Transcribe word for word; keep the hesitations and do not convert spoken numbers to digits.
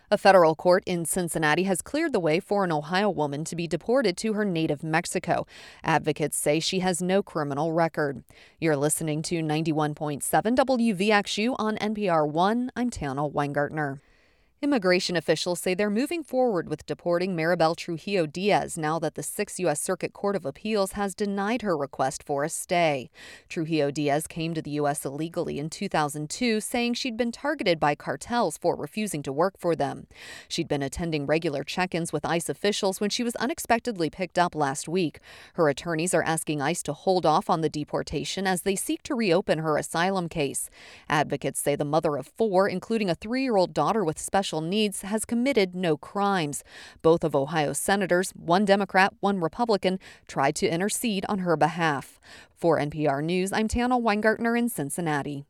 A federal court in Cincinnati has cleared the way for an Ohio woman to be deported to her native Mexico. Advocates say she has no criminal record. You're listening to ninety-one point seven W V X U on N P R one. I'm Tana Weingartner. Immigration officials say they're moving forward with deporting Maribel Trujillo Diaz now that the Sixth U S Circuit Court of Appeals has denied her request for a stay. Trujillo Diaz came to the U S illegally in two thousand two, saying she'd been targeted by cartels for refusing to work for them. She'd been attending regular check-ins with ICE officials when she was unexpectedly picked up last week. Her attorneys are asking ICE to hold off on the deportation as they seek to reopen her asylum case. Advocates say the mother of four, including a three-year-old daughter with special needs, has committed no crimes. Both of Ohio's senators, one Democrat, one Republican, tried to intercede on her behalf. For N P R News, I'm Tana Weingartner in Cincinnati.